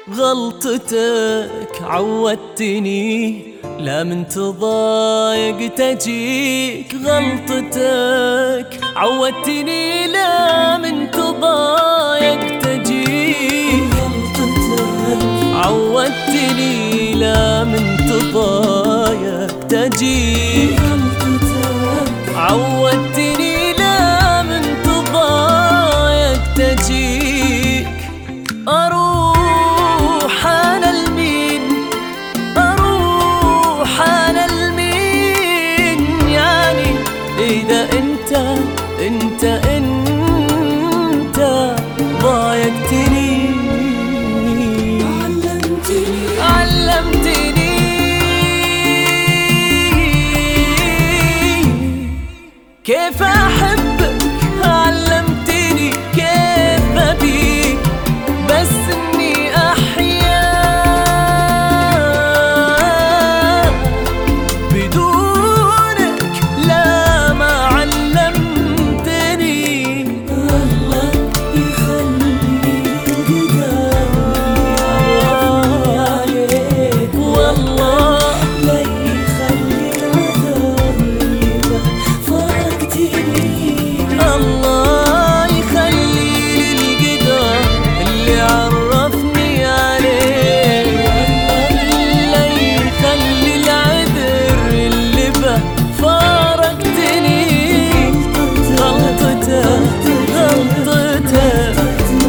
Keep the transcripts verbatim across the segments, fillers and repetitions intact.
غلطتك عودتني لا من تضايق تجيك. غلطتك عودتني لا من تضايق تجيك. غلطتك عودتني لا من تضايق تجيك. غلطتك عودتني لا من تضايق تجيك. أروح أنا لمين أروح أنا لمين يعني إذا أنت أنت أنت ضايقتني. علمتني علمتني كيف أحبك. علمتني كيف أبيك بس إني أحيا بدونك. لا ما علمتني. الله يخليك عليك والله لا يخلي العذاب اللي فرقتني. الله يخلي القدر اللي عرفني عليك. لا يخلي العذر اللي به فارقتني. غلطتك غلطتك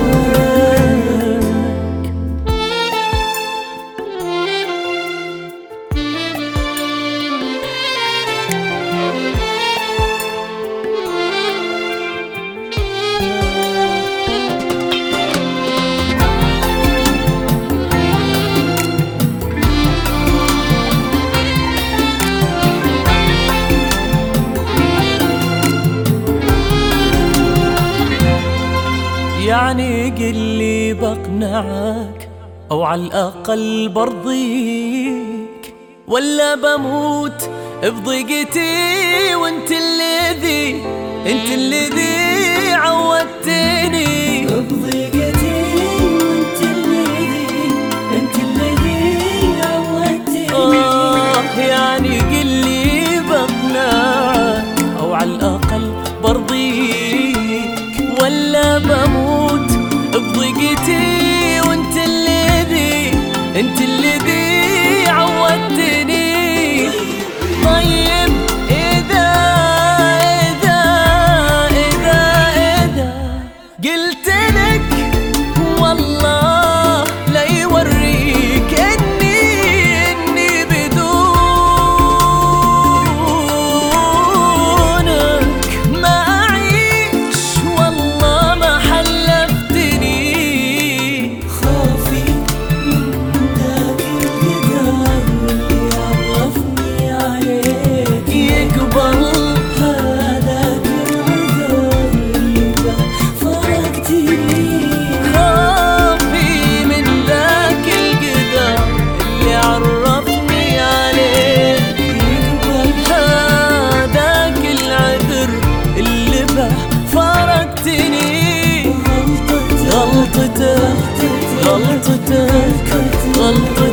يعني قلي بقنعك أو على الأقل برضيك ولا بموت بضيقتي. وانت الذي انت الذي عودتني بضيقتي. وانت الذي انت الذي عودتني. آه يعني قلي بقنعك أو على الأقل برضيك ولا بموت بضيقتي. وانت الذي انت الذي عودتني. طيب اذا اذا اذا اذا قلت لك والله لا يوريك اني اني بدونك ما اعيش. والله ما حلفتني. خوفي من ذاك القدر اللي عرفني عليك يقبل هذاك العذر اللي فرقتني. خوفي من ذاك القدر اللي عرفني عليك. يقبل هذاك العذر اللي به فارقتني. غلطتك غلطتك غلطتك غلطتك